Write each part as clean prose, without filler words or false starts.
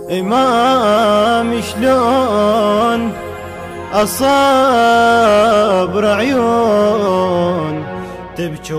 إمام شلون الصبر عيون تبكي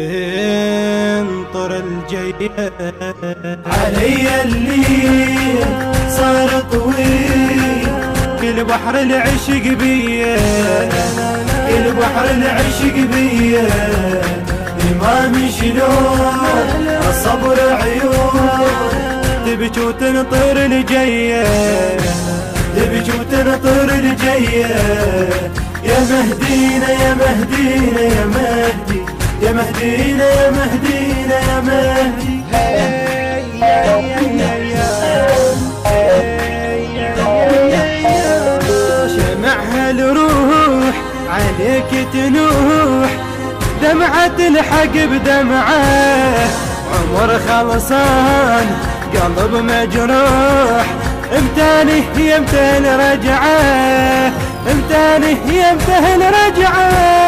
وتنطر الجية علي الليل صار طويل كل بحر العشق بيه كل بحر العشق بيه إمام شلون الصبر عيون تبكي وتنطر الجية تبكي وتنطر الجية يا مهدينا يا مهدينا يا مهدي يا مهدينا يا مهدينا يا مهدي شمعها الروح عليك تنوح دمعة الحق بدمعه عمر خلصان قلب مجروح امتاني يمته الرجعه امتاني يمته الرجعه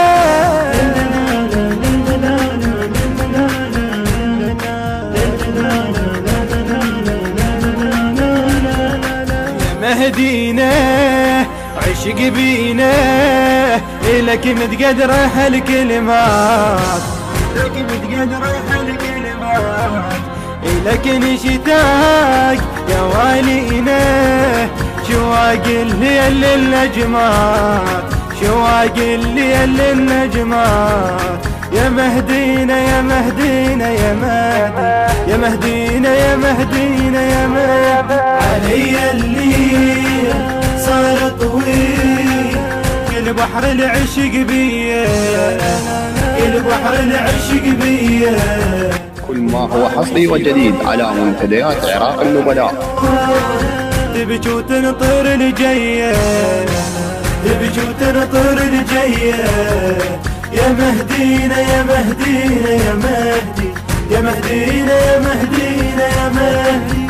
يا مهدينا عشق بينا إلك متقدره هالكلمات إلك متقدره هالكلمات إلك نشتاق يا والينا شواق الليل للنجمات شواق الليل للنجمات يا مهدينا يا مهدينا يا مهدي يا مهدينا يا مهدينا يا مهدي علي الليل صار طويل كل بحر العشق بيه كل بحر العشق بيه كل ما هو حصري وجديد على منتديات عراق النبلاء. تبكي وتنطر الجية تبكي وتنطر الجية يا مهدينا يا مهدينا يا مهدي يا مهدينا يا مهدينا يا مهدي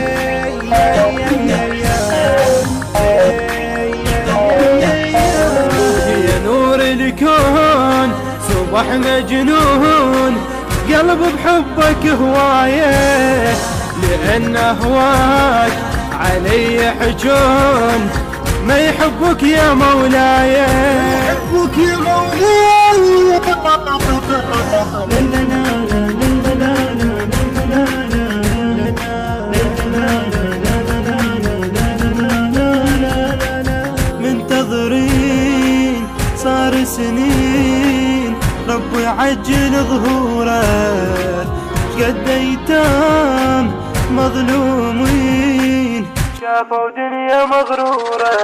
يا نور الكون صبح مجنون قلب بحبك هوايه لأن هواك علي حجون ما يحبك يا مولاي يحبك يا مولاي منتظرين صار سنين رب يعجل ظهوره قد ايتام مظلومين شافوا دنيا مغرورة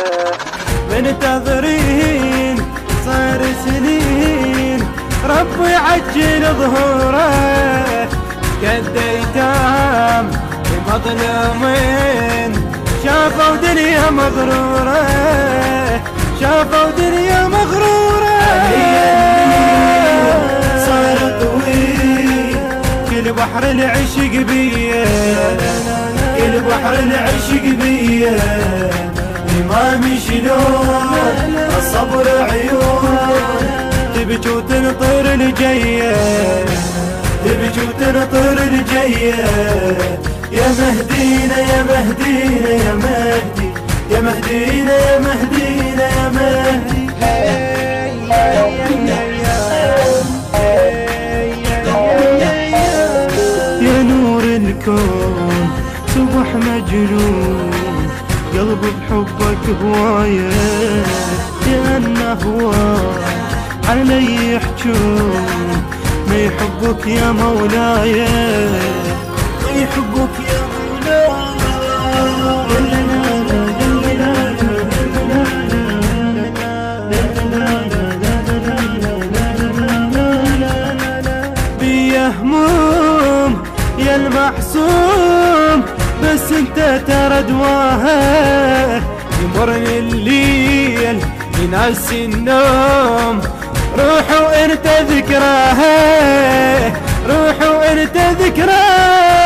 منتظرين صار سنين رب يعجل ظهوره قد ايتام مظلومين شافوا دنيا مغرورة شافوا دنيا مغرورة صار طويل كل بحر العشق بيه كل بحر العشق بيه إمام شلون الصبر عيون تبكي وتنطر الجية تبكي وتنطر الجية يا مهدينا يا مهدينا يا مهدي يا مهدينا يا مهدينا يا مهدي يا نور الكون صبح مجنون قلب بحبك هوايه لأن هواك علي يحجون ما يحبك يا مولاي ما يحبك يا هموم يا المحسوم بس انت ترى دواها يمرني الليل ينسي النوم روح وانت ذكراها روح وانت ذكراها